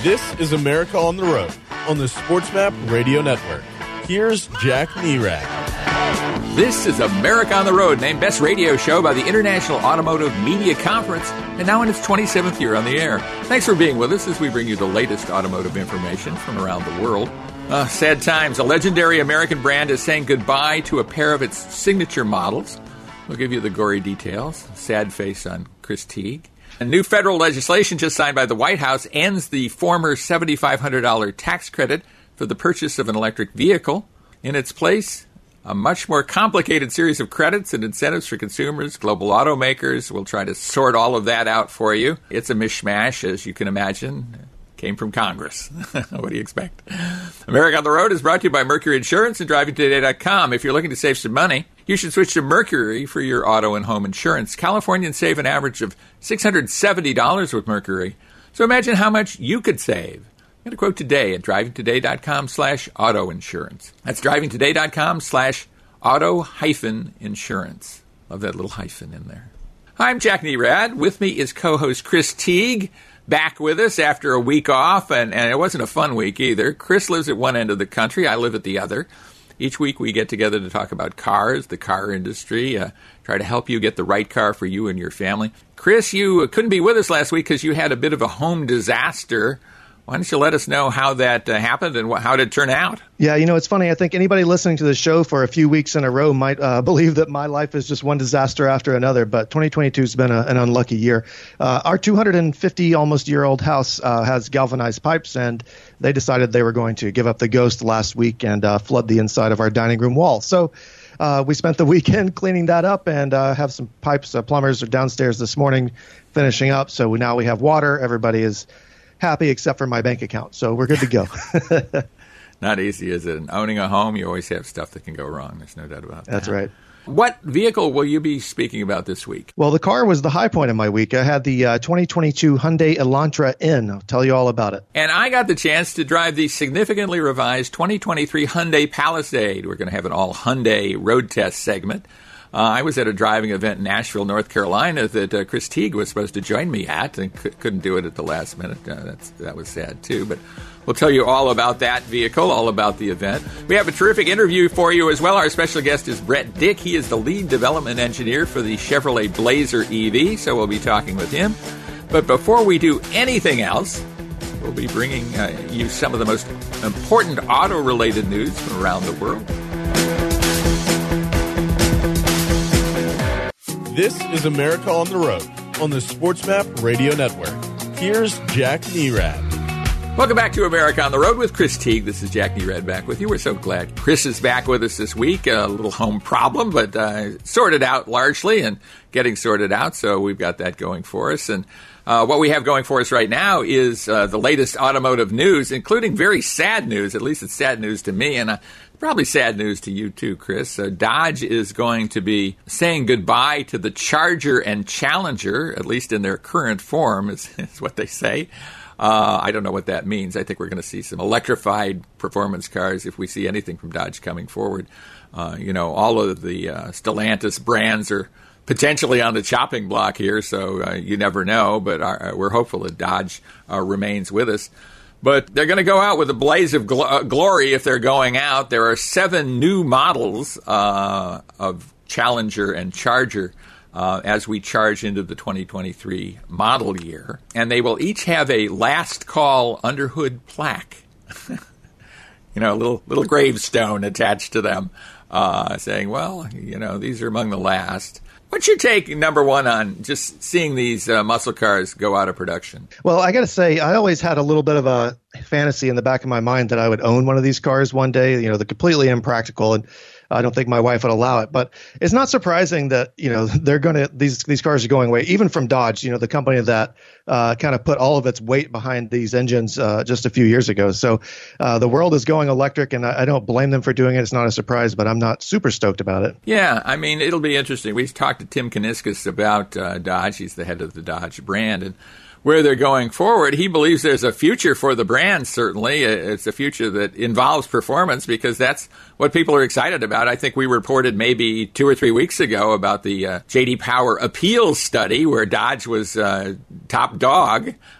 This is America on the Road on the SportsMap Radio Network. Here's Jack Nerad. This is America on the Road, named Best Radio Show by the International Automotive Media Conference, and now in its 27th year on the air. Thanks for being with us as we bring you the latest automotive information from around the world. Sad times. A legendary American brand is saying goodbye to a pair of its signature models. We'll give you the gory details. Sad face on Chris Teague. A new federal legislation just signed by the White House ends the former $7,500 tax credit for the purchase of an electric vehicle. In its place, a much more complicated series of credits and incentives for consumers. Global automakers will try to sort all of that out for you. It's a mishmash, as you can imagine. Came from Congress. What do you expect? America on the Road is brought to you by Mercury Insurance and DrivingToday.com. If you're looking to save some money, you should switch to Mercury for your auto and home insurance. Californians save an average of $670 with Mercury. So imagine how much you could save. Get a quote today at DrivingToday.com/auto insurance. That's DrivingToday.com/auto-insurance. Love that little hyphen in there. Hi, I'm Jack Nerad. With me is co-host Chris Teague. Back with us after a week off, and it wasn't a fun week either. Chris lives at one end of the country. I live at the other. Each week we get together to talk about cars, the car industry, try to help you get the right car for you and your family. Chris, you couldn't be with us last week because you had a bit of a home disaster. Why don't you let us know how that happened and how did it turn out? Yeah, it's funny. I think anybody listening to the show for a few weeks in a row might believe that my life is just one disaster after another, but 2022 has been an unlucky year. Our 250 almost year-old house has galvanized pipes, and they decided they were going to give up the ghost last week and flood the inside of our dining room wall. So we spent the weekend cleaning that up and have some pipes. Plumbers are downstairs this morning finishing up, so now we have water. Everybody is happy except for my bank account, so we're good to go. Not easy, is it? And owning a home, you always have stuff that can go wrong. There's no doubt about that. That's right. What vehicle will you be speaking about this week? Well, the car was the high point of my week. I had the 2022 Hyundai Elantra N. I'll tell you all about it. And I got the chance to drive the significantly revised 2023 Hyundai Palisade. We're going to have an all Hyundai road test segment. I was at a driving event in Nashville, North Carolina that Chris Teague was supposed to join me at and couldn't do it at the last minute. That was sad, too. But we'll tell you all about that vehicle, all about the event. We have a terrific interview for you as well. Our special guest is Brett Dick. He is the lead development engineer for the Chevrolet Blazer EV, so we'll be talking with him. But before we do anything else, we'll be bringing you some of the most important auto-related news from around the world. This is America on the Road on the SportsMap Radio Network. Here's Jack Nerad. Welcome back to America on the Road with Chris Teague. This is Jack Nerad back with you. We're so glad Chris is back with us this week. A little home problem, but sorted out largely and getting sorted out. So we've got that going for us. And what we have going for us right now is the latest automotive news, including very sad news. At least it's sad news to me, and probably sad news to you too, Chris. Dodge is going to be saying goodbye to the Charger and Challenger, at least in their current form, is what they say. I don't know what that means. I think we're going to see some electrified performance cars if we see anything from Dodge coming forward. All of the Stellantis brands are potentially on the chopping block here, so you never know, but we're hopeful that Dodge remains with us. But they're going to go out with a blaze of glory if they're going out. There are 7 new models of Challenger and Charger as we charge into the 2023 model year. And they will each have a last call underhood plaque. A little gravestone attached to them saying, well, these are among the last. What's your take, number one, on just seeing these muscle cars go out of production? Well, I got to say, I always had a little bit of a fantasy in the back of my mind that I would own one of these cars one day. They're completely impractical, and I don't think my wife would allow it. But it's not surprising that, they're going to these cars are going away, even from Dodge, the company that kind of put all of its weight behind these engines just a few years ago. So the world is going electric, and I don't blame them for doing it. It's not a surprise, but I'm not super stoked about it. Yeah, I mean, it'll be interesting. We talked to Tim Kuniskis about Dodge. He's the head of the Dodge brand, and where they're going forward. He believes there's a future for the brand, certainly. It's a future that involves performance because that's what people are excited about. I think we reported maybe 2 or 3 weeks ago about the J.D. Power Appeals study where Dodge was top dog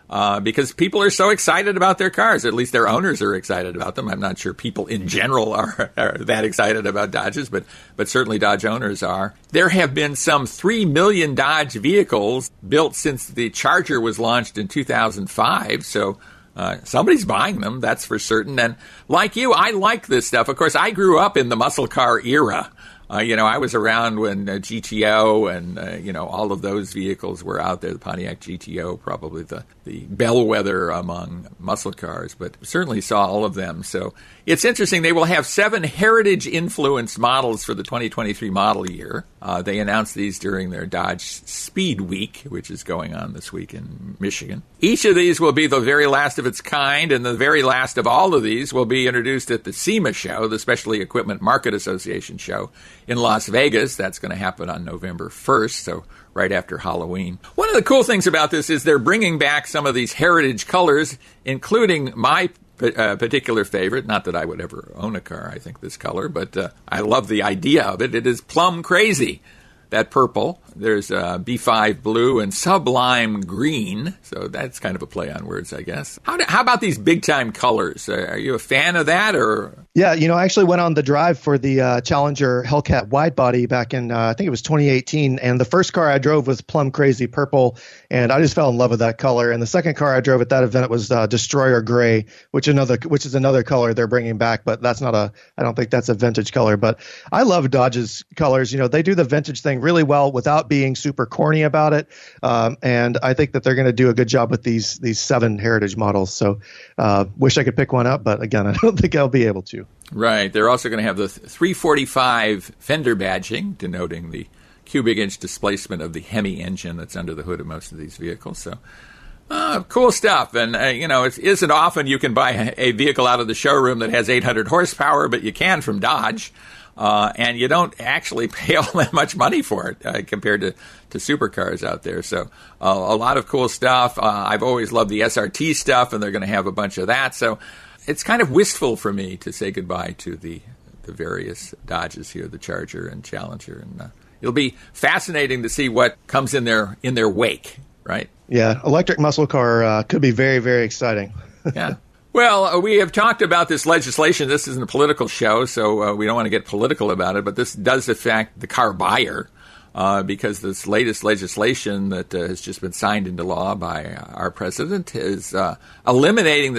because people are so excited about their cars. At least their owners are excited about them. I'm not sure people in general are that excited about Dodges, but certainly Dodge owners are. There have been some 3 million Dodge vehicles built since the Charger was launched in 2005, so somebody's buying them, that's for certain. And like you, I like this stuff. Of course, I grew up in the muscle car era. I was around when GTO and, all of those vehicles were out there. The Pontiac GTO, probably the bellwether among muscle cars, but certainly saw all of them. So it's interesting. They will have 7 heritage-influenced models for the 2023 model year. They announced these during their Dodge Speed Week, which is going on this week in Michigan. Each of these will be the very last of its kind, and the very last of all of these will be introduced at the SEMA show, the Specialty Equipment Market Association show in Las Vegas. That's going to happen on November 1st, so right after Halloween. One of the cool things about this is they're bringing back some of these heritage colors, including my particular favorite. Not that I would ever own a car, I think, this color, but I love the idea of it. It is plum crazy. That purple. There's B5 blue and sublime green. So that's kind of a play on words, I guess. How about these big-time colors? Are you a fan of that? Or? Yeah, I actually went on the drive for the Challenger Hellcat widebody back in, I think it was 2018. And the first car I drove was plum crazy purple. And I just fell in love with that color. And the second car I drove at that event was Destroyer Gray, which is another color they're bringing back. But that's I don't think that's a vintage color. But I love Dodge's colors. They do the vintage thing really well without being super corny about it. And I think that they're going to do a good job with these 7 heritage models. So wish I could pick one up, but again, I don't think I'll be able to. Right. They're also going to have the 345 fender badging, denoting the cubic inch displacement of the Hemi engine that's under the hood of most of these vehicles. So cool stuff. And, it isn't often you can buy a vehicle out of the showroom that has 800 horsepower, but you can from Dodge. And you don't actually pay all that much money for it compared to supercars out there. So a lot of cool stuff. I've always loved the SRT stuff, and they're going to have a bunch of that. So it's kind of wistful for me to say goodbye to the various Dodges here, the Charger and Challenger. And it'll be fascinating to see what comes in their wake, right? Yeah, electric muscle car could be very, very exciting. Yeah. Well, we have talked about this legislation. This isn't a political show, so we don't want to get political about it, but this does affect the car buyer because this latest legislation that has just been signed into law by our president is eliminating the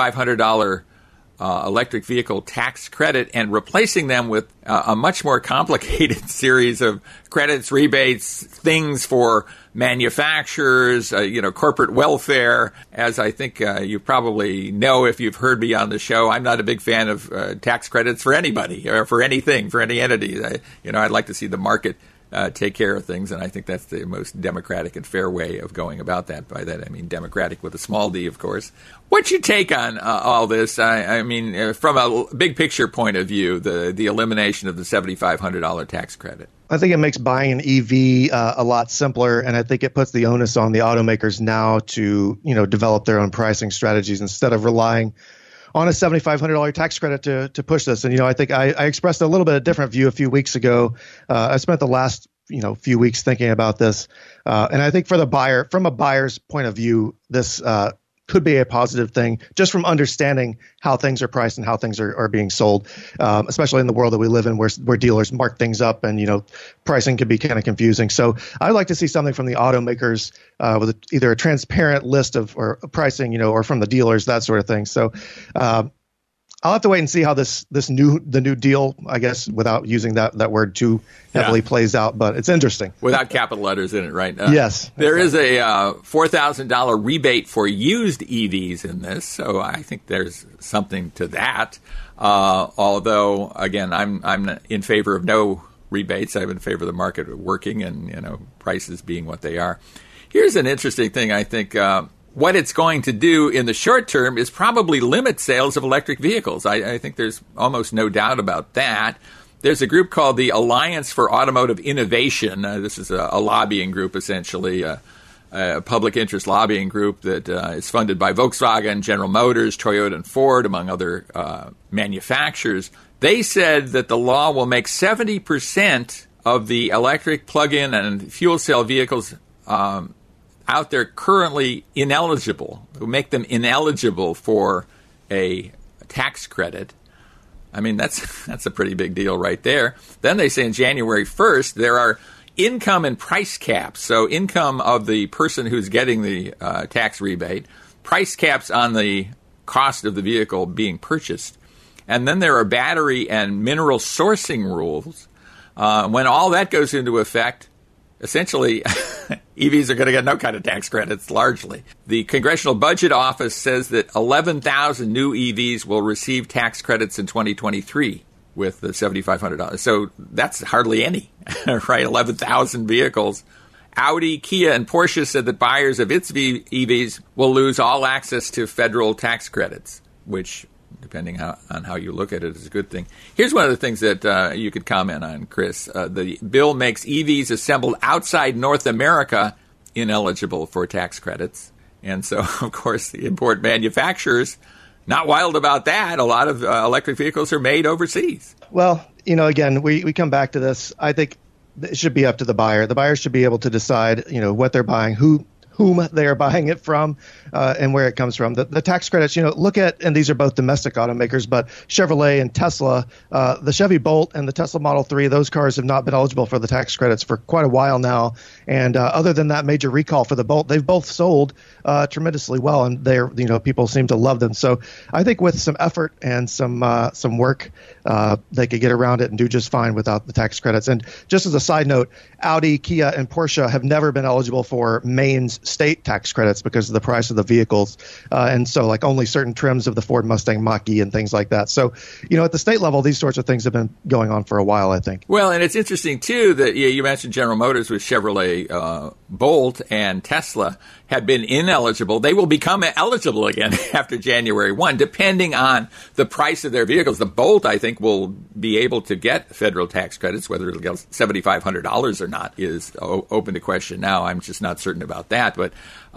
$7,500 electric vehicle tax credit and replacing them with a much more complicated series of credits, rebates, things for manufacturers, corporate welfare. As I think you probably know if you've heard me on the show, I'm not a big fan of tax credits for anybody or for anything, for any entity. I'd like to see the market take care of things, and I think that's the most democratic and fair way of going about that. By that, I mean democratic with a small d, of course. What's your take on all this? I mean, from a big picture point of view, the elimination of the $7,500 tax credit. I think it makes buying an EV a lot simpler, and I think it puts the onus on the automakers now to develop their own pricing strategies instead of relying on a $7,500 tax credit to push this. And I think I expressed a little bit of different view a few weeks ago. I spent the last few weeks thinking about this, and I think for the buyer, from a buyer's point of view, this could be a positive thing just from understanding how things are priced and how things are being sold, especially in the world that we live in where dealers mark things up and, pricing can be kind of confusing. So I'd like to see something from the automakers with either a transparent list or pricing, or from the dealers, that sort of thing. So I'll have to wait and see how the new deal, I guess, without using that word too heavily, plays out. But it's interesting. Without capital letters in it, right? Yes. There is a $4,000 rebate for used EVs in this, so I think there's something to that. Although, again, I'm in favor of no rebates. I'm in favor of the market working and prices being what they are. Here's an interesting thing, I think. What it's going to do in the short term is probably limit sales of electric vehicles. I think there's almost no doubt about that. There's a group called the Alliance for Automotive Innovation. This is a lobbying group, essentially, a public interest lobbying group that is funded by Volkswagen, General Motors, Toyota, and Ford, among other manufacturers. They said that the law will make 70% of the electric plug-in and fuel cell vehicles out there currently ineligible, who make them ineligible for a tax credit. I mean, that's a pretty big deal right there. Then they say in January 1st, there are income and price caps. So income of the person who's getting the tax rebate, price caps on the cost of the vehicle being purchased. And then there are battery and mineral sourcing rules. When all that goes into effect, essentially, EVs are going to get no kind of tax credits, largely. The Congressional Budget Office says that 11,000 new EVs will receive tax credits in 2023 with the $7,500. So that's hardly any, right? 11,000 vehicles. Audi, Kia, and Porsche said that buyers of its EVs will lose all access to federal tax credits, which, depending on how you look at it, is a good thing. Here's one of the things that you could comment on, Chris. The bill makes EVs assembled outside North America ineligible for tax credits. And so, of course, the import manufacturers, not wild about that. A lot of electric vehicles are made overseas. Well, again, we come back to this. I think it should be up to the buyer. The buyer should be able to decide, what they're buying, whom they are buying it from, and where it comes from. The tax credits, look at, and these are both domestic automakers, but Chevrolet and Tesla, the Chevy Bolt and the Tesla Model 3, those cars have not been eligible for the tax credits for quite a while now. And other than that major recall for the Bolt, they've both sold tremendously well, and they're, people seem to love them. So I think with some effort and some work, they could get around it and do just fine without the tax credits. And just as a side note, Audi, Kia, and Porsche have never been eligible for Maine's state tax credits because of the price of the vehicles. And so like only certain trims of the Ford Mustang Mach-E and things like that. So, at the state level, these sorts of things have been going on for a while, I think. Well, and it's interesting, too, that you mentioned General Motors with Chevrolet Bolt and Tesla have been ineligible. They will become eligible again after January 1, depending on the price of their vehicles. The Bolt, I think, will be able to get federal tax credits. Whether it'll get $7,500 or not is open to question now. I'm just not certain about that. But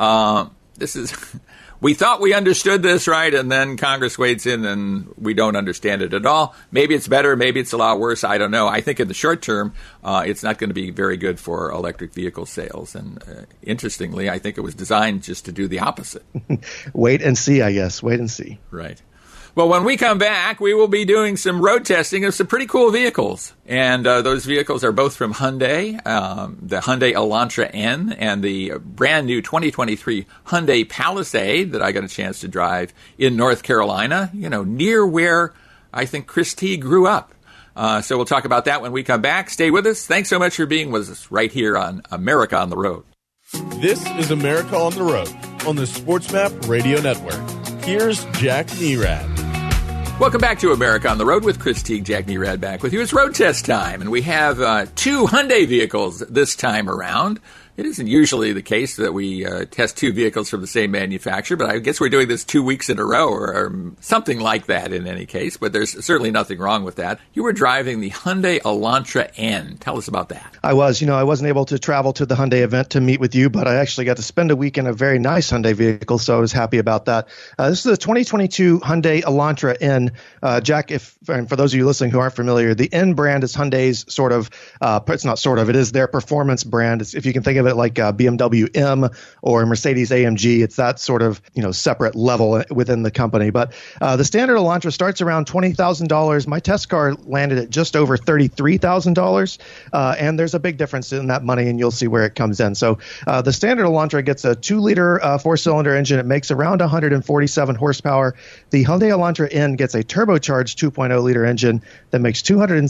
this is... We thought we understood this, right? And then Congress wades in and we don't understand it at all. Maybe it's better. Maybe it's a lot worse. I don't know. I think in the short term, it's not going to be very good for electric vehicle sales. And interestingly, I think it was designed just to do the opposite. Wait and see, I guess. Wait and see. Right. Well, when we come back, we will be doing some road testing of some pretty cool vehicles. And those vehicles are both from Hyundai, the Hyundai Elantra N and the brand new 2023 Hyundai Palisade that I got a chance to drive in North Carolina, near where I think Chris Teague grew up. So we'll talk about that when we come back. Stay with us. Thanks so much for being with us right here on America on the Road. This is America on the Road on the SportsMap Radio Network. Here's Jack Nerad. Welcome back to America on the Road with Chris Teague. Jack Nerad back with you. It's road test time, and we have two Hyundai vehicles this time around. It isn't usually the case that we test two vehicles from the same manufacturer, but I guess we're doing this 2 weeks in a row or something like that in any case, but there's certainly nothing wrong with that. You were driving the Hyundai Elantra N. Tell us about that. I was. I wasn't able to travel to the Hyundai event to meet with you, but I actually got to spend a week in a very nice Hyundai vehicle, so I was happy about that. This is a 2022 Hyundai Elantra N. Jack, and for those of you listening who aren't familiar, the N brand is Hyundai's sort of, it's not sort of, it is their performance brand. If you can think of it like BMW M or Mercedes AMG, it's that sort of separate level within the company. But the standard Elantra starts around $20,000. My test car landed at just over $33,000, and there's a big difference in that money, and you'll see where it comes in. So the standard Elantra gets a 2-liter four-cylinder engine. It makes around 147 horsepower. The Hyundai Elantra N gets a turbocharged 2.0-liter engine that makes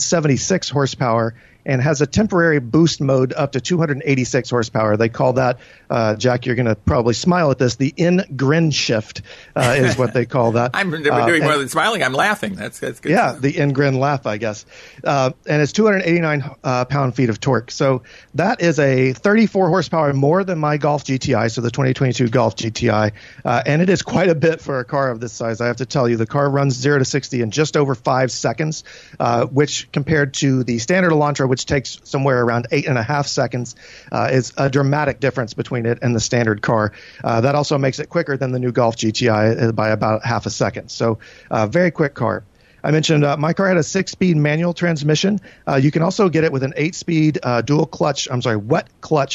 276 horsepower and has a temporary boost mode up to 286 horsepower. They call that, Jack, you're going to probably smile at this, the N-Grin shift is what they call that. I'm doing more than smiling. I'm laughing. That's good. Yeah, the N-Grin laugh, I guess. And it's 289 pound-feet of torque. So that is a 34 horsepower more than my Golf GTI, so the 2022 Golf GTI. And it is quite a bit for a car of this size, I have to tell you. The car runs 0 to 60 in just over 5 seconds, which compared to the standard Elantra, which takes somewhere around 8.5 seconds, is a dramatic difference between it and the standard car. That also makes it quicker than the new Golf GTI by about half a second. So very quick car. I mentioned my car had a 6-speed manual transmission. You can also get it with an 8-speed wet clutch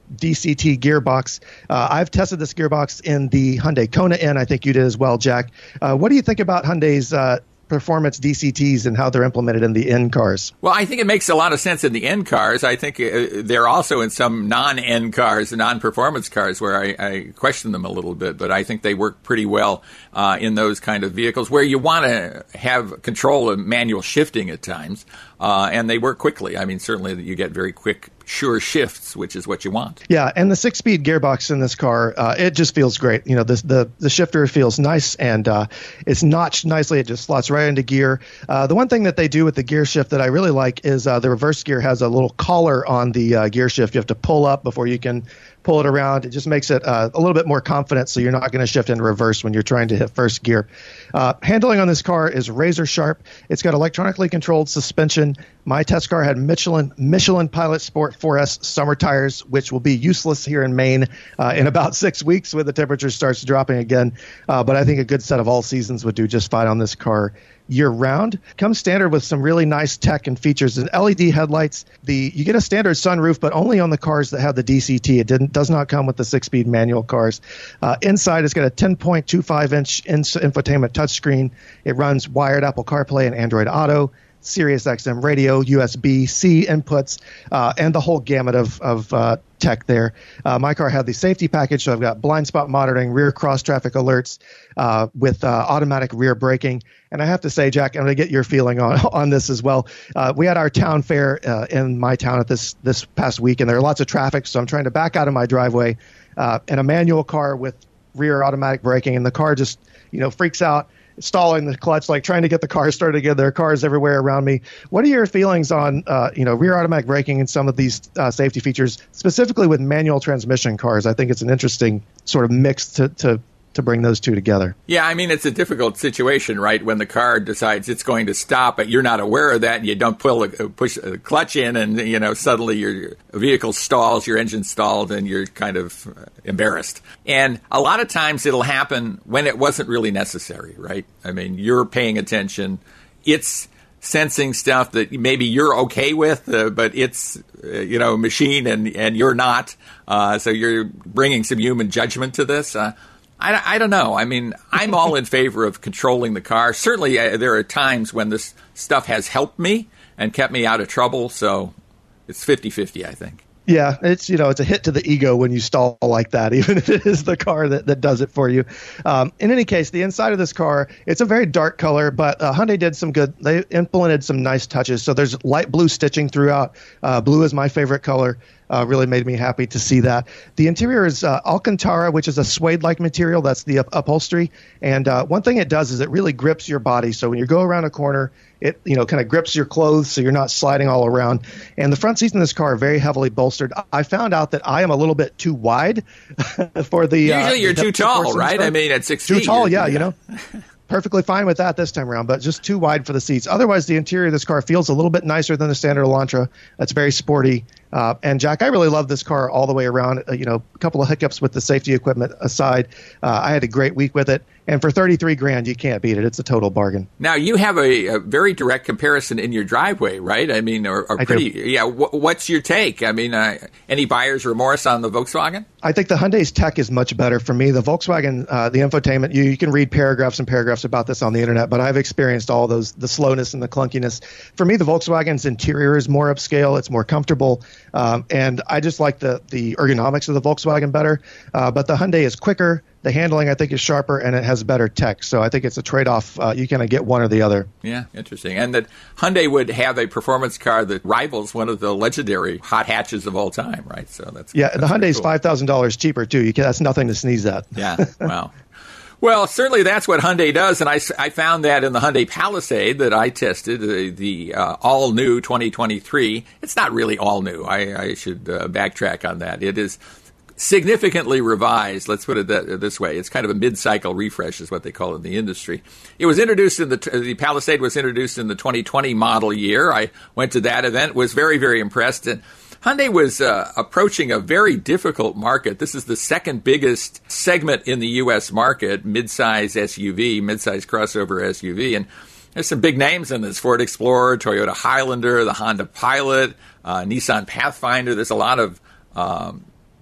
DCT gearbox. I've tested this gearbox in the Hyundai Kona N. I think you did as well, Jack. What do you think about Hyundai's performance DCTs and how they're implemented in the N cars? Well, I think it makes a lot of sense in the N cars. I think they're also in some non-N cars, non-performance cars, where I question them a little bit, but I think they work pretty well in those kind of vehicles where you want to have control of manual shifting at times, and they work quickly. I mean, certainly you get very quick, sure shifts, which is what you want. Yeah, and the 6-speed gearbox in this car, it just feels great. You know, the shifter feels nice, and it's notched nicely. It just slots right into gear. The one thing that they do with the gear shift that I really like is the reverse gear has a little collar on the gear shift. You have to pull up before you can pull it around. It just makes it a little bit more confident, so you're not going to shift into reverse when you're trying to hit first gear. Handling on this car is razor sharp. It's got electronically controlled suspension. My test car had Michelin Pilot Sport 4S summer tires, which will be useless here in Maine in about 6 weeks when the temperature starts dropping again. But I think a good set of all seasons would do just fine on this car year-round. Comes standard with some really nice tech and features. And LED headlights. You get a standard sunroof, but only on the cars that have the DCT. It does not come with the 6-speed manual cars. Inside, it's got a 10.25-inch infotainment touchscreen. It runs wired Apple CarPlay and Android Auto, Sirius XM radio, USB-C inputs, and the whole gamut of tech there. My car had the safety package, so I've got blind spot monitoring, rear cross traffic alerts with automatic rear braking. And I have to say, Jack, I'm going to get your feeling on this as well. We had our town fair in my town at this past week, and there are lots of traffic, so I'm trying to back out of my driveway in a manual car with rear automatic braking, and the car just freaks out, stalling the clutch, like trying to get the car started again. There are cars everywhere around me. What are your feelings on rear automatic braking and some of these safety features, specifically with manual transmission cars? I think it's an interesting sort of mix to bring those two together. Yeah, I mean, it's a difficult situation, right? When the car decides it's going to stop, but you're not aware of that, and you don't push the clutch in, and suddenly your vehicle stalls, your engine stalled, and you're kind of embarrassed. And a lot of times it'll happen when it wasn't really necessary, right? I mean, you're paying attention. It's sensing stuff that maybe you're okay with, but it's a machine, and you're not. So you're bringing some human judgment to this. I don't know. I mean, I'm all in favor of controlling the car. Certainly, there are times when this stuff has helped me and kept me out of trouble. So it's 50-50, I think. Yeah, it's it's a hit to the ego when you stall like that, even if it is the car that does it for you. In any case, the inside of this car, it's a very dark color, but Hyundai did some good. They implemented some nice touches. So there's light blue stitching throughout. Blue is my favorite color. Really made me happy to see that. The interior is Alcantara, which is a suede-like material. That's the upholstery. And one thing it does is it really grips your body. So when you go around a corner, it kind of grips your clothes so you're not sliding all around. And the front seats in this car are very heavily bolstered. I found out that I am a little bit too wide for the. Usually you're too tall, right? I mean, at 6 feet. Too tall, yeah. Perfectly fine with that this time around, but just too wide for the seats. Otherwise, the interior of this car feels a little bit nicer than the standard Elantra. It's very sporty. And Jack, I really love this car all the way around. A couple of hiccups with the safety equipment aside, I had a great week with it. And for $33,000, you can't beat it. It's a total bargain. Now, you have a very direct comparison in your driveway, right? I mean, I pretty. do. Yeah. What's your take? I mean, any buyer's remorse on the Volkswagen? I think the Hyundai's tech is much better for me. The Volkswagen, the infotainment, you can read paragraphs and paragraphs about this on the internet, but I've experienced all those, the slowness and the clunkiness. For me, the Volkswagen's interior is more upscale. It's more comfortable. And I just like the ergonomics of the Volkswagen better. But the Hyundai is quicker. The handling, I think, is sharper, and it has better tech. So I think it's a trade-off. You kind of get one or the other. Yeah, interesting. And that Hyundai would have a performance car that rivals one of the legendary hot hatches of all time, right? So that's the Hyundai's cool. $5,000 cheaper, too. That's nothing to sneeze at. Yeah, wow. Well, certainly that's what Hyundai does, and I found that in the Hyundai Palisade that I tested, the all-new 2023. It's not really all-new. I should backtrack on that. It is significantly revised. Let's put it this way. It's kind of a mid-cycle refresh is what they call it in the industry. It was introduced the Palisade was introduced in the 2020 model year. I went to that event, was very, very impressed. And Hyundai was approaching a very difficult market. This is the second biggest segment in the U.S. market, mid-size SUV, mid-size crossover SUV. And there's some big names in this: Ford Explorer, Toyota Highlander, the Honda Pilot, Nissan Pathfinder. There's a lot of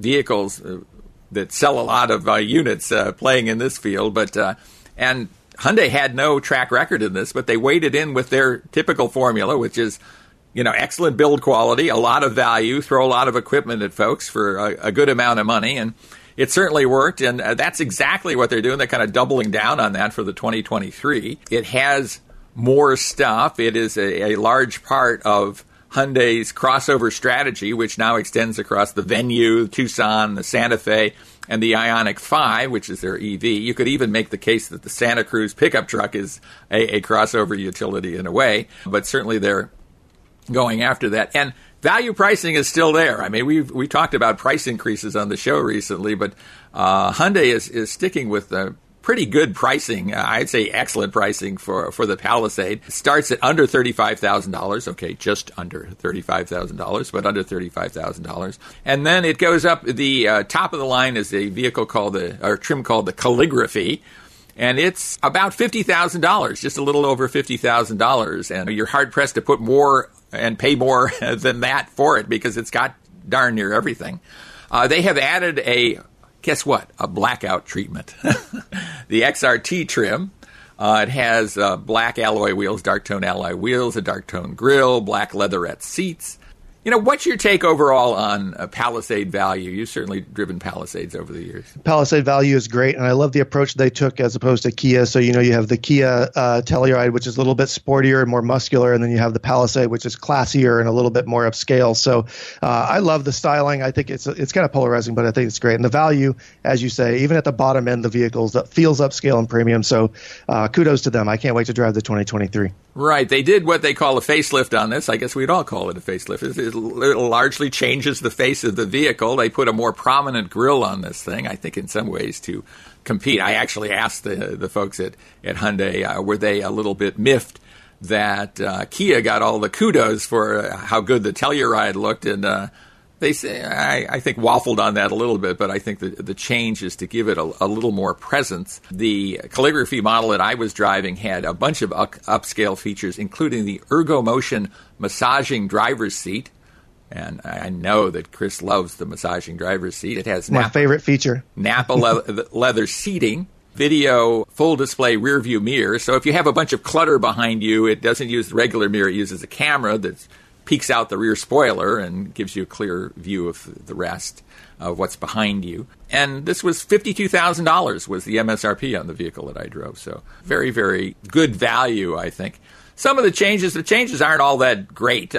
vehicles that sell a lot of units playing in this field. But and Hyundai had no track record in this, but they waded in with their typical formula, which is, excellent build quality, a lot of value, throw a lot of equipment at folks for a good amount of money. And it certainly worked, and that's exactly what they're doing. They're kind of doubling down on that for the 2023. It has more stuff. It is a large part of Hyundai's crossover strategy, which now extends across the Venue, Tucson, the Santa Fe, and the Ioniq 5, which is their EV. You could even make the case that the Santa Cruz pickup truck is a crossover utility in a way, but certainly they're going after that. And value pricing is still there. I mean, we talked about price increases on the show recently, but Hyundai is sticking with pretty good pricing. I'd say excellent pricing for the Palisade. It starts at under $35,000. Okay, just under $35,000, but under $35,000. And then it goes up. The top of the line is a vehicle trim called the Calligraphy. And it's about $50,000, just a little over $50,000. And you're hard-pressed to put more and pay more than that for it because it's got darn near everything. They have added guess what? A blackout treatment. The XRT trim. It has black alloy wheels, dark tone alloy wheels, a dark tone grille, black leatherette seats. What's your take overall on Palisade value? You've certainly driven Palisades over the years. Palisade value is great, and I love the approach they took as opposed to Kia. So, you have the Kia Telluride, which is a little bit sportier and more muscular, and then you have the Palisade, which is classier and a little bit more upscale. So I love the styling. I think it's kind of polarizing, but I think it's great. And the value, as you say, even at the bottom end, the vehicles, that feels upscale and premium. So kudos to them. I can't wait to drive the 2023. Right. They did what they call a facelift on this. I guess we'd all call it a facelift. It largely changes the face of the vehicle. They put a more prominent grille on this thing, I think in some ways to compete. I actually asked the folks at Hyundai, were they a little bit miffed that Kia got all the kudos for how good the Telluride looked, and they say, I think, waffled on that a little bit, but I think the change is to give it a little more presence. The Calligraphy model that I was driving had a bunch of upscale features, including the ErgoMotion massaging driver's seat. And I know that Chris loves the massaging driver's seat. It has my favorite feature. Napa leather seating, video full display rear view mirror. So if you have a bunch of clutter behind you, it doesn't use the regular mirror. It uses a camera that peeks out the rear spoiler and gives you a clear view of the rest of what's behind you. And this was $52,000 was the MSRP on the vehicle that I drove. So very, very good value, I think. Some of the changes aren't all that great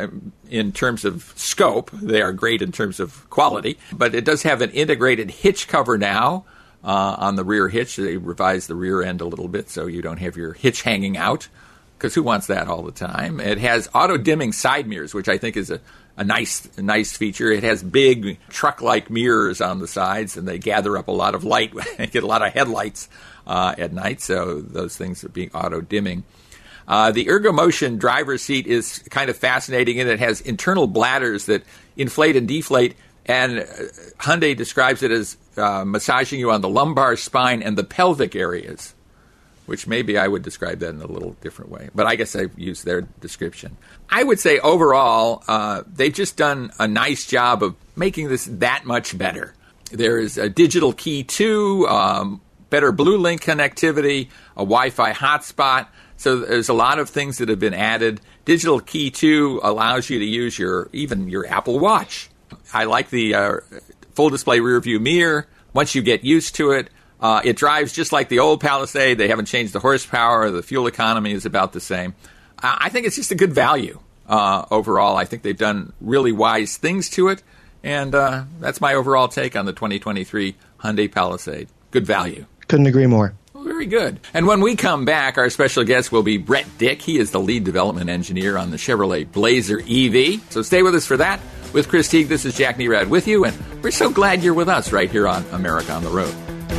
in terms of scope. They are great in terms of quality. But it does have an integrated hitch cover now on the rear hitch. They revised the rear end a little bit so you don't have your hitch hanging out, because who wants that all the time? It has auto-dimming side mirrors, which I think is a nice feature. It has big truck-like mirrors on the sides, and they gather up a lot of light. You get a lot of headlights at night, so those things are being auto-dimming. The ErgoMotion driver's seat is kind of fascinating, and it has internal bladders that inflate and deflate, and Hyundai describes it as massaging you on the lumbar, spine, and the pelvic areas, which maybe I would describe that in a little different way. But I guess I used their description. I would say overall, they've just done a nice job of making this that much better. There's a digital key 2, better BlueLink connectivity, a Wi-Fi hotspot. So there's a lot of things that have been added. Digital Key 2 allows you to use even your Apple Watch. I like the full display rear view mirror. Once you get used to it, it drives just like the old Palisade. They haven't changed the horsepower. The fuel economy is about the same. I think it's just a good value overall. I think they've done really wise things to it. And that's my overall take on the 2023 Hyundai Palisade. Good value. Couldn't agree more. Very good. And when we come back, our special guest will be Brett Dick. He is the lead development engineer on the Chevrolet Blazer EV. So stay with us for that. With Chris Teague, this is Jack Nerad with you, and we're so glad you're with us right here on America on the Road.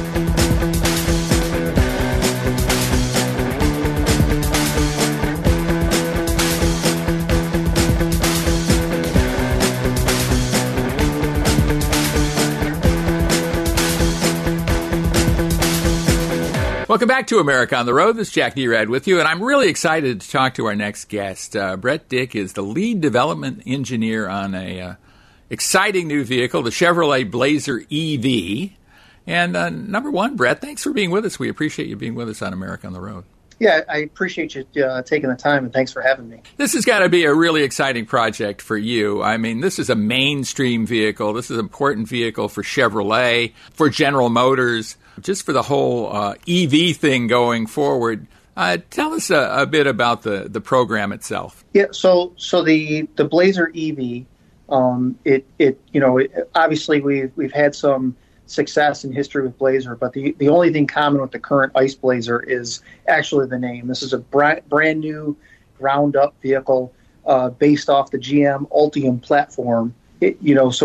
Welcome back to America on the Road. This is Jack Nerad with you, and I'm really excited to talk to our next guest. Brett Dick is the lead development engineer on a exciting new vehicle, the Chevrolet Blazer EV. And number one, Brett, thanks for being with us. We appreciate you being with us on America on the Road. Yeah, I appreciate you taking the time, and thanks for having me. This has got to be a really exciting project for you. I mean, this is a mainstream vehicle. This is an important vehicle for Chevrolet, for General Motors, just for the whole EV thing going forward. Tell us a bit about the program itself. Yeah, so the Blazer EV, obviously we've had some success in history with Blazer, but the only thing common with the current ICE Blazer is actually the name. This is a brand new ground-up vehicle based off the GM Ultium platform. It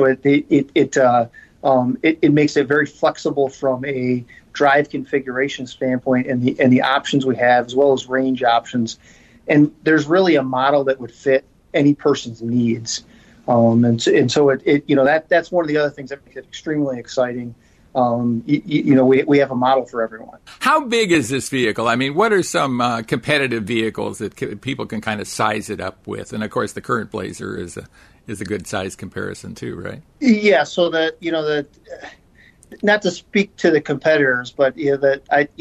makes it very flexible from a drive configuration standpoint and the options we have, as well as range options. And there's really a model that would fit any person's needs. That's one of the other things that makes it extremely exciting. We have a model for everyone. How big is this vehicle? I mean, what are some competitive vehicles that people can kind of size it up with? And of course, the current Blazer is a good size comparison too, right? Yeah. So not to speak to the competitors, but the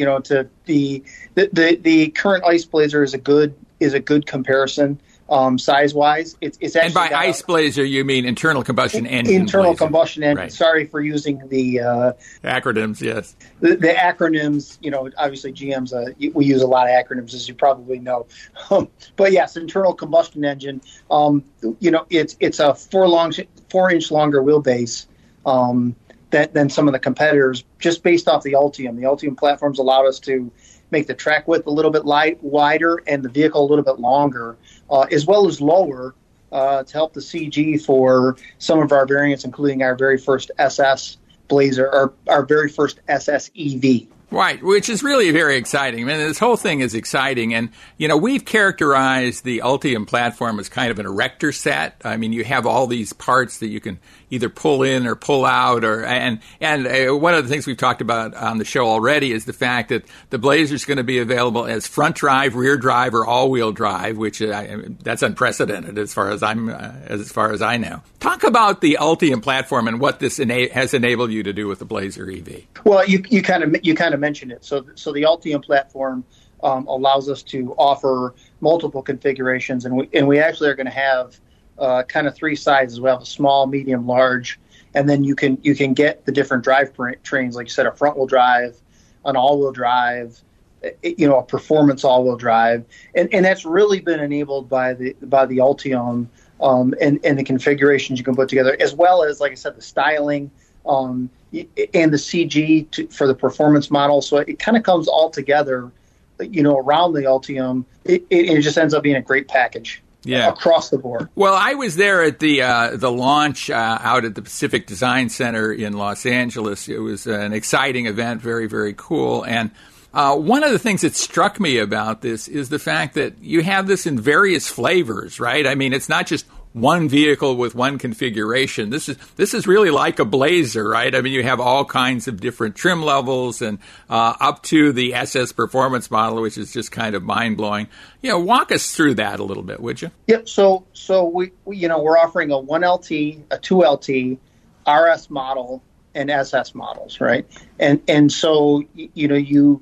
current ICE Blazer is a good comparson. Size-wise, it's actually. And by ICE Blazer, you mean internal combustion engine. Internal Blazer. Combustion engine. Right. Sorry for using the acronyms. Yes. The acronyms. Obviously GM's. We use a lot of acronyms, as you probably know. But yes, internal combustion engine. It's a 4-inch longer wheelbase than some of the competitors, just based off the Ultium. The Ultium platforms allowed us to make the track width a little bit wider and the vehicle a little bit longer, as well as lower, to help the CG for some of our variants, including our very first SS Blazer, or our very first SS EV. Right, which is really very exciting. I mean, this whole thing is exciting. And, we've characterized the Ultium platform as kind of an erector set. I mean, you have all these parts that you can either pull in or pull out. And one of the things we've talked about on the show already is the fact that the Blazer is going to be available as front drive, rear drive, or all-wheel drive, which that's unprecedented as far as I know. Talk about the Ultium platform and what this has enabled you to do with the Blazer EV. Well, you kind of mentioned it. So the Ultium platform allows us to offer multiple configurations, and we actually are going to have kind of three sizes. We have a small, medium, large, and then you can get the different drive trains, like you said, a front wheel drive, an all wheel drive, a performance all wheel drive, and that's really been enabled by the Ultium and the configurations you can put together, as well as, like I said, the styling. And the CG for the performance model. So it kind of comes all together, around the Ultium. It just ends up being a great package. Yeah. Across the board. Well, I was there at the launch out at the Pacific Design Center in Los Angeles. It was an exciting event, very, very cool. And one of the things that struck me about this is the fact that you have this in various flavors, right? I mean, it's not just one vehicle with one configuration. This is really like a Blazer, right? I mean, you have all kinds of different trim levels and up to the SS performance model, which is just kind of mind-blowing. Walk us through that a little bit, would you? Yep. So we're offering a 1LT, a 2LT, RS model, and SS models, right? And so you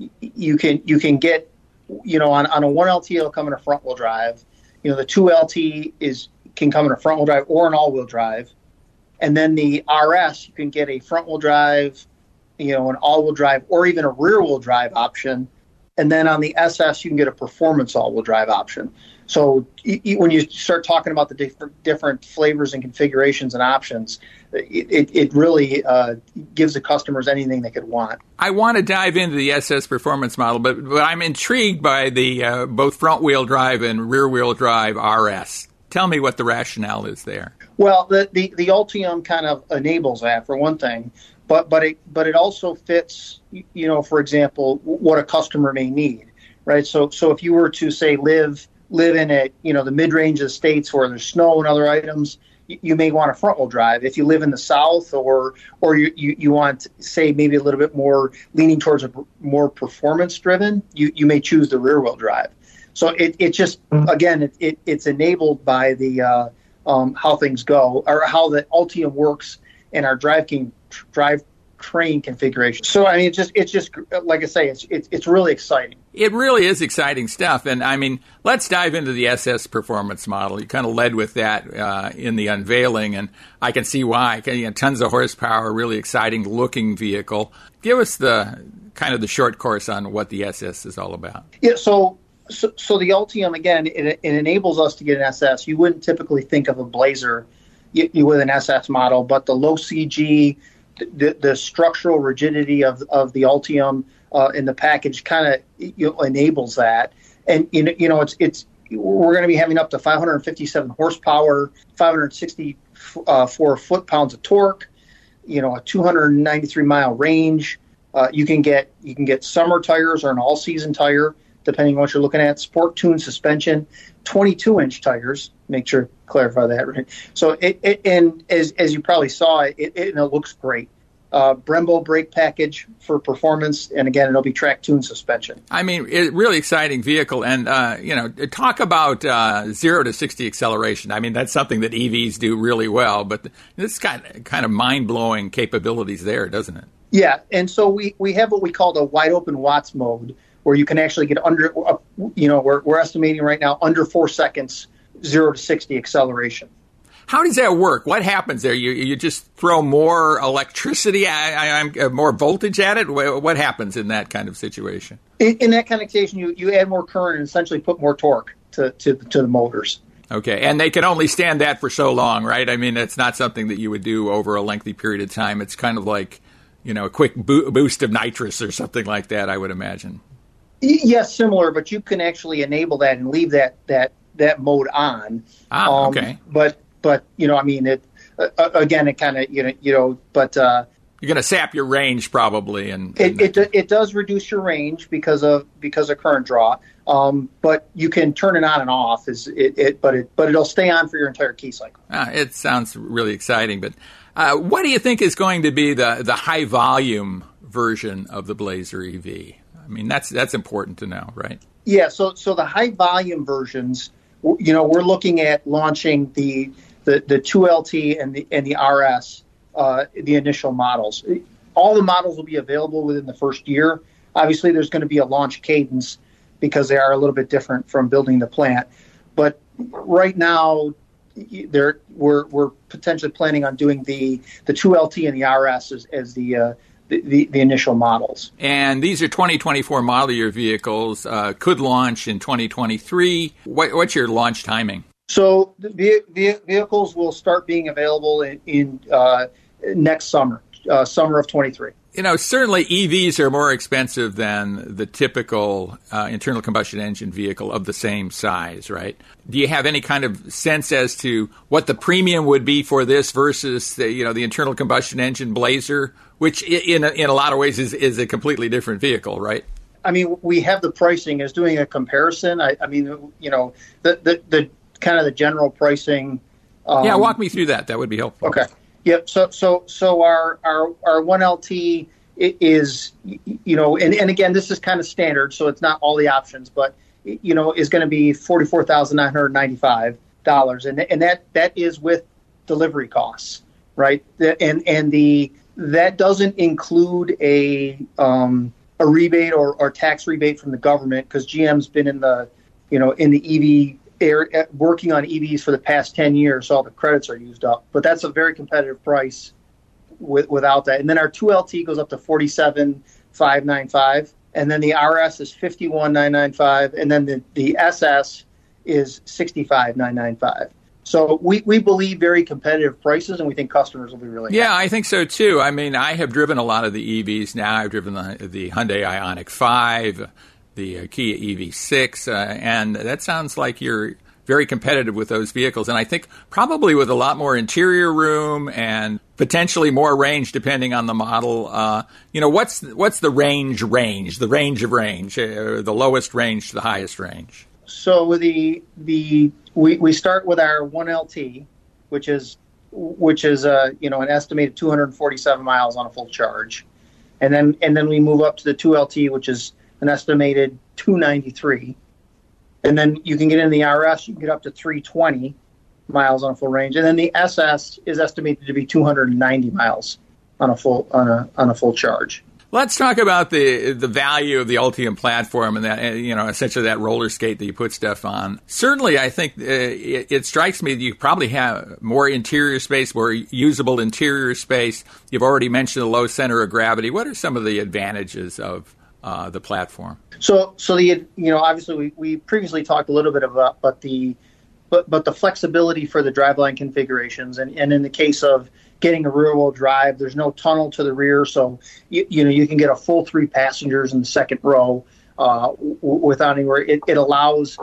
can get on a 1LT, it'll come in a front wheel drive. The 2LT can come in a front wheel drive or an all wheel drive, and then the RS, you can get a front wheel drive, an all wheel drive, or even a rear wheel drive option. And then on the SS, you can get a performance all wheel drive option. So when you start talking about the different flavors and configurations and options, it really gives the customers anything they could want. I want to dive into the SS performance model, but I'm intrigued by the both front wheel drive and rear wheel drive RS. Tell me what the rationale is there. Well, the Ultium kind of enables that, for one thing, but it also fits, for example, what a customer may need, right? So if you were to say live in the mid-range of the states where there's snow and other items, you may want a front wheel drive. If you live in the South or you want, say, maybe a little bit more leaning towards a more performance driven, you may choose the rear wheel drive. So it just, again, it's enabled by the how things go, or how the Ultium works in our drivetrain configuration. So I mean, it's just like I say, it's really exciting. It really is exciting stuff. And I mean, let's dive into the SS performance model. You kind of led with that in the unveiling, and I can see why. Tons of horsepower, really exciting looking vehicle. Give us the kind of the short course on what the SS is all about. Yeah. So the Ultium, again, it enables us to get an SS. You wouldn't typically think of a Blazer with an SS model, but the low CG, the structural rigidity of the Ultium in the package kind of enables that. And it's we're going to be having up to 557 horsepower, 564 foot-pounds of torque, a 293 mile range. You can get summer tires or an all-season tire, depending on what you're looking at. Sport tuned suspension, 22-inch tires. Make sure to clarify that, right? So and as you probably saw, it looks great. Brembo brake package for performance, and again, it'll be track tuned suspension. I mean, really exciting vehicle, and talk about 0 to 60 acceleration. I mean, that's something that EVs do really well, but this kind of mind blowing capabilities there, doesn't it? Yeah, and so we have what we call the wide open Watts mode, where you can actually get under, we're estimating right now under 4 seconds, 0 to 60 acceleration. How does that work? What happens there? You just throw more electricity, more voltage at it? What happens in that kind of situation? In that kind of situation, you add more current and essentially put more torque to the motors. Okay, and they can only stand that for so long, right? I mean, it's not something that you would do over a lengthy period of time. It's kind of like, a quick boost of nitrous or something like that, I would imagine. Yes, similar, but you can actually enable that and leave that mode on. Okay. But I mean, it again, it kind of but you're going to sap your range probably, and it does reduce your range because of current draw. But you can turn it on and off. But it'll stay on for your entire key cycle. It sounds really exciting, but. What do you think is going to be the high volume version of the Blazer EV? I mean, that's important to know, right? Yeah. So the high volume versions, we're looking at launching the 2LT and the RS, the initial models. All the models will be available within the first year. Obviously, there's going to be a launch cadence because they are a little bit different from building the plant. But right now, we're potentially planning on doing the 2LT and the RS as the initial models. And these are 2024 model year vehicles, could launch in 2023. What's your launch timing? So the vehicles will start being available in next summer, summer of 23. Certainly EVs are more expensive than the typical internal combustion engine vehicle of the same size, right? Do you have any kind of sense as to what the premium would be for this versus the internal combustion engine Blazer, which in a lot of ways is a completely different vehicle, right? I mean, we have the pricing as doing a comparison. I mean, the kind of the general pricing. Walk me through that. That would be helpful. Okay. Yep. So our 1LT is, and again, this is kind of standard, so it's not all the options, but is going to be $44,995, and that is with delivery costs, right? That doesn't include a rebate or tax rebate from the government, because GM's been in the EV working on EVs for the past 10 years, so all the credits are used up. But that's a very competitive price without that. And then our 2LT goes up to $47,595, and then the RS is $51,995, and then the SS is $65,995. So we believe very competitive prices, and we think customers will be really happy. Yeah, I think so too. I mean, I have driven a lot of the EVs now. I've driven the Hyundai Ioniq 5, the Kia EV6, and that sounds like you're very competitive with those vehicles. And I think probably with a lot more interior room and potentially more range depending on the model. What's the range, the range of range, the lowest range to the highest range? So we start with our 1LT, which is an estimated 247 miles on a full charge, and then we move up to the 2LT, which is an estimated 293, and then you can get in the RS, you can get up to 320, miles on a full range, and then the SS is estimated to be 290 miles on a full charge. Let's talk about the value of the Ultium platform and that, essentially that roller skate that you put stuff on. Certainly, I think it strikes me that you probably have more interior space, more usable interior space. You've already mentioned the low center of gravity. What are some of the advantages of the platform? So obviously we previously talked a little bit about, but the flexibility for the driveline configurations, and in the case of getting a rear-wheel drive, there's no tunnel to the rear, so you can get a full 3 passengers in the second row without anywhere. It allows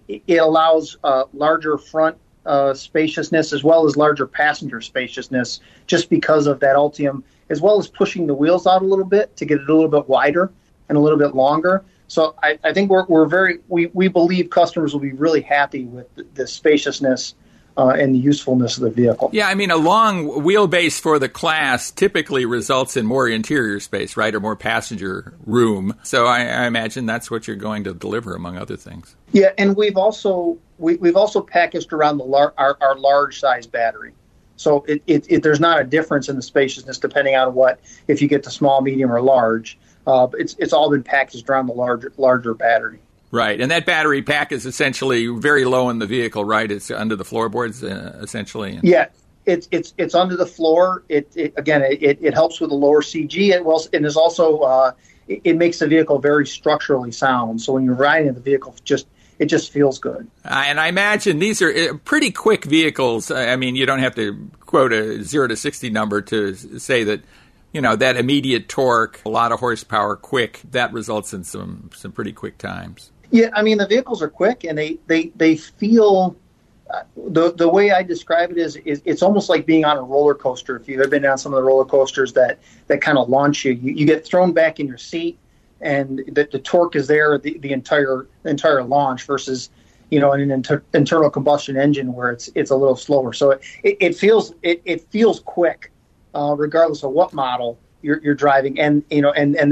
larger front spaciousness as well as larger passenger spaciousness, just because of that Ultium, as well as pushing the wheels out a little bit to get it a little bit wider and a little bit longer. So I think we believe customers will be really happy with the spaciousness and the usefulness of the vehicle. Yeah, I mean, a long wheelbase for the class typically results in more interior space, right, or more passenger room. So I imagine that's what you're going to deliver, among other things. Yeah, and we've also packaged around our large size battery. So there's not a difference in the spaciousness depending on if you get the small, medium, or large. It's all been packaged around the larger battery. Right, and that battery pack is essentially very low in the vehicle, right? It's under the floorboards, essentially. Yeah, it's under the floor. It helps with the lower CG, and is also it makes the vehicle very structurally sound. So when you're riding the vehicle, it just feels good. And I imagine these are pretty quick vehicles. I mean, you don't have to quote a 0 to 60 number to say that. That immediate torque, a lot of horsepower, quick, that results in some pretty quick times. Yeah, I mean, the vehicles are quick, and they feel, the way I describe it is it's almost like being on a roller coaster. If you've ever been on some of the roller coasters that kind of launch you get thrown back in your seat, and the torque is there the entire launch versus, in an internal combustion engine where it's a little slower. So it feels quick. Regardless of what model you're driving, and the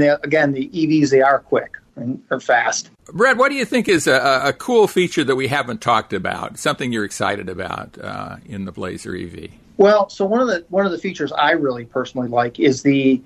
EVs, they are quick and are fast. Brett, what do you think is a cool feature that we haven't talked about? Something you're excited about in the Blazer EV? Well, so one of the features I really personally like is the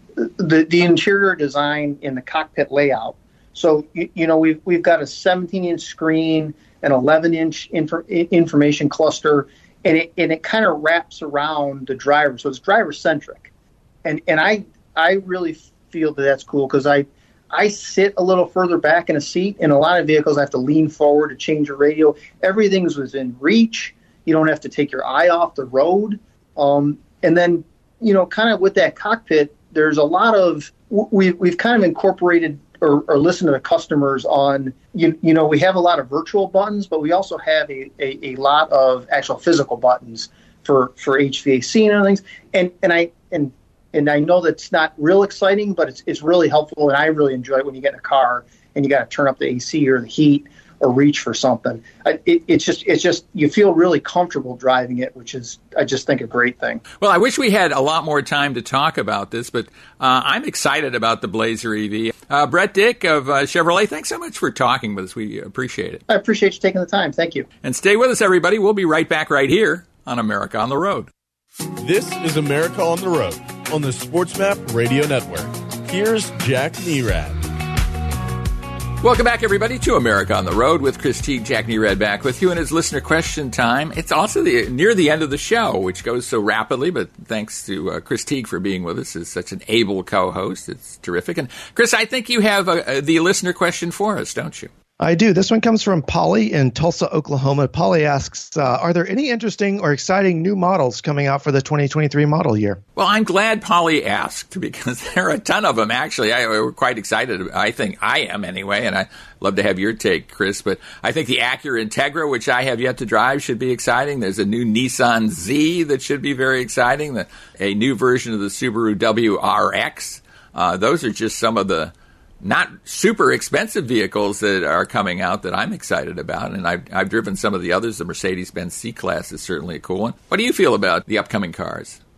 interior design in the cockpit layout. So we've got a 17-inch screen, an 11-inch information cluster. And it kind of wraps around the driver, so it's driver-centric. And I really feel that's cool because I sit a little further back in a seat. In a lot of vehicles, I have to lean forward to change the radio. Everything's within reach. You don't have to take your eye off the road. And then, kind of with that cockpit, there's a lot of we've kind of incorporated or listen to the customers on, we have a lot of virtual buttons, but we also have a lot of actual physical buttons for HVAC and other things. And I know that's not real exciting, but it's really helpful. And I really enjoy it when you get in a car and you got to turn up the AC or the heat or reach for something. It's just you feel really comfortable driving it, which is, I just think, a great thing. Well, I wish we had a lot more time to talk about this, but I'm excited about the Blazer EV. Brett Dick of Chevrolet, thanks so much for talking with us. We appreciate it. I appreciate you taking the time. Thank you. And stay with us, everybody. We'll be right back right here on America on the Road. This is America on the Road on the SportsMap Radio Network. Here's Jack Nerad. Welcome back, everybody, to America on the Road with Chris Teague. Jack Nerad back with you, and it's listener question time. It's also near the end of the show, which goes so rapidly, but thanks to Chris Teague for being with us as such an able co-host. It's terrific. And, Chris, I think you have the listener question for us, don't you? I do. This one comes from Polly in Tulsa, Oklahoma. Polly asks, are there any interesting or exciting new models coming out for the 2023 model year? Well, I'm glad Polly asked because there are a ton of them, actually. We're quite excited. I think I am anyway, and I'd love to have your take, Chris. But I think the Acura Integra, which I have yet to drive, should be exciting. There's a new Nissan Z that should be very exciting, a new version of the Subaru WRX. Those are just some of the not super expensive vehicles that are coming out that I'm excited about. And I've driven some of the others. The Mercedes-Benz C-Class is certainly a cool one. What do you feel about the upcoming cars?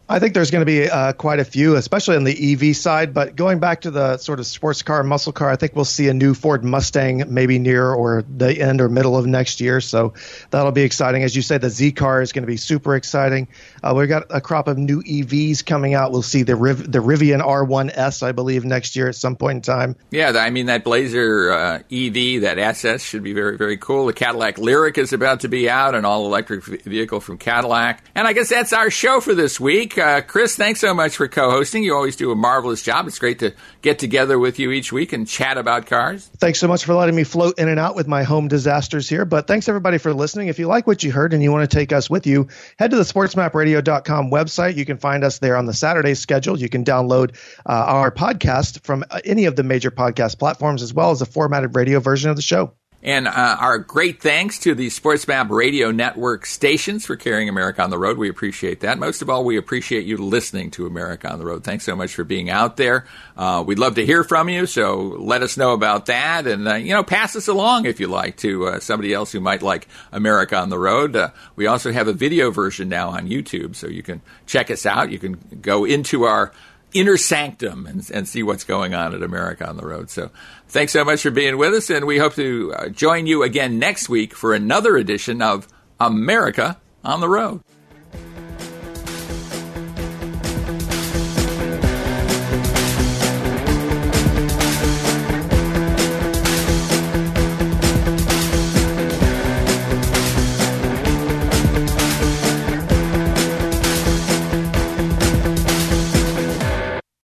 I think there's going to be quite a few, especially on the EV side. But going back to the sort of sports car, muscle car, I think we'll see a new Ford Mustang maybe near or the end or middle of next year. So that'll be exciting. As you say, the Z car is going to be super exciting. We've got a crop of new EVs coming out. We'll see the Rivian R1S, I believe, next year at some point in time. Yeah, I mean, that Blazer EV, that SS, should be very, very cool. The Cadillac Lyriq is about to be out, an all-electric vehicle from Cadillac. And I guess that's our show for this week. Chris, thanks so much for co-hosting. You always do a marvelous job. It's great to get together with you each week and chat about cars. Thanks so much for letting me float in and out with my home disasters here. But thanks, everybody, for listening. If you like what you heard and you want to take us with you, head to the sportsmapradio.com website. You can find us there on the Saturday schedule. You can download our podcast from any of the major podcast platforms, as well as a formatted radio version of the show. And our great thanks to the SportsMap Radio Network stations for carrying America on the Road. We appreciate that. Most of all, we appreciate you listening to America on the Road. Thanks so much for being out there. We'd love to hear from you, so let us know about that. And, pass us along, if you like, to somebody else who might like America on the Road. We also have a video version now on YouTube, so you can check us out. You can go into our inner sanctum and see what's going on at America on the Road. So thanks so much for being with us, and we hope to join you again next week for another edition of America on the Road.